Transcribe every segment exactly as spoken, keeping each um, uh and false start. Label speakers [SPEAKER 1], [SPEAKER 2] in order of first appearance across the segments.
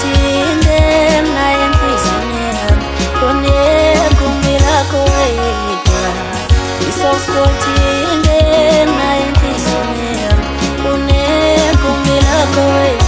[SPEAKER 1] inde naye enhliziyweni yami kunegumbi lakho wedwa isoft spot inde naye enhliziyweni yami kunegumbi lakho wedwa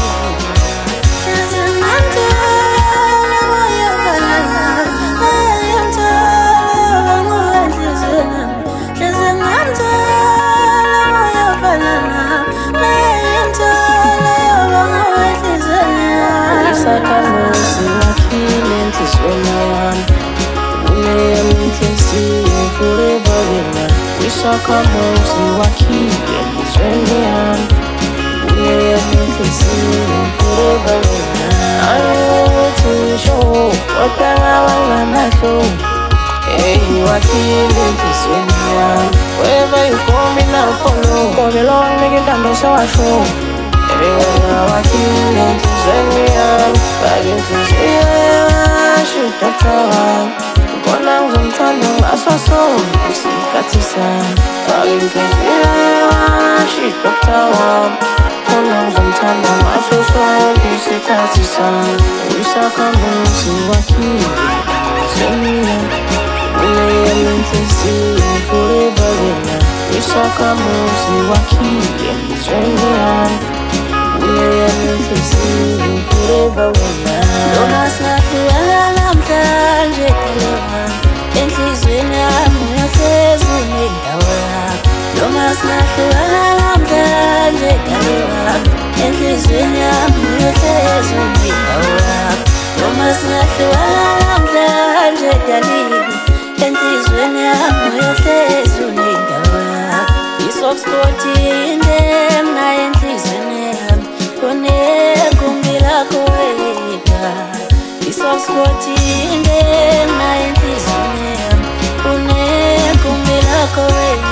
[SPEAKER 1] Sakhamuzi wakhile enhliziyweni yami uneyam'inhliziyo forever wena Isakhamuzi wakhile enhliziyweni yami uneyam'inhliziyo forever wena Angithi ngisho kodwa ngabangamahlo Hey wakhile enhliziyweni yami Wherever you go mina follow Ngobe lo wanginika intando sewasho Wena wakhile enhliziyweni yami Fake inhliziyo yasho idokotha wami Ngibona ngizomthanda ngaso sonke isikhathi sami Fake inhliziyo yasho idokotha wami Ngibona ngizomthanda ngaso sonke isikhathi sami Isakhamuzi wakhile enhliziyweni yami uneyam'inhliziyo forever wena Isakhamuzi wakhile enhliziyweni yami uneyam'inhliziyo forever wena Noma singahlukana namhlanje dalewa enhliziyweni yami uyahlezi unendawo yakho Noma singahlukana namhlanje dalewa enhliziyweni yami uyahlezi unendawo yakho Noma singahlukana namhlanje dalewa enhliziyweni yami uyahlezi unendawo yakho Isoft spot inde naye enhliziyweni yami kunegumbi lakho wedwa Isoft spot inde naye enhliziyweni yami kunegumbi lakho wedwa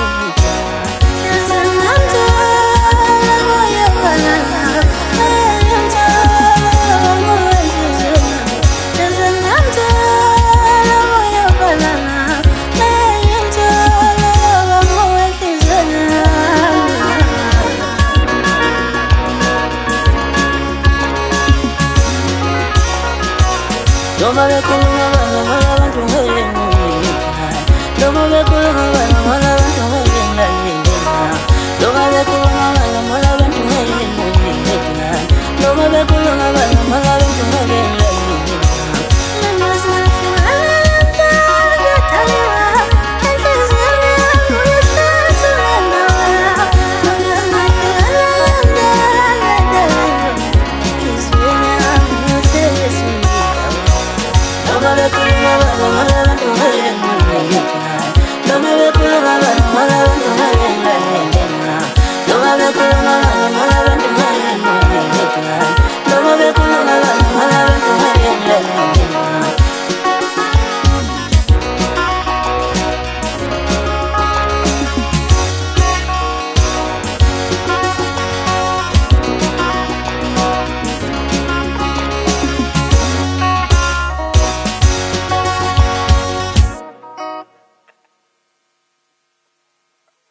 [SPEAKER 1] Noma bekhuluma abantu ngoba abantu ngeke ngiyeka Noma bekhuluma abantu ngoba abantu ngeke ngilalele Noma bekhuluma abantu ngoba abantu ngeke ngiyeka Noma bekhuluma abantu ngoba abantu ngeke ngilalele Noma singahlukana namhlanje dalewa enhliziyweni yami uyahlezi unendawo yakho Noma singahlukana namhlanje dalewa enhliziyweni yami uyahlezi unendawo Noma bekhuluma abantu ngoba abantu ngeke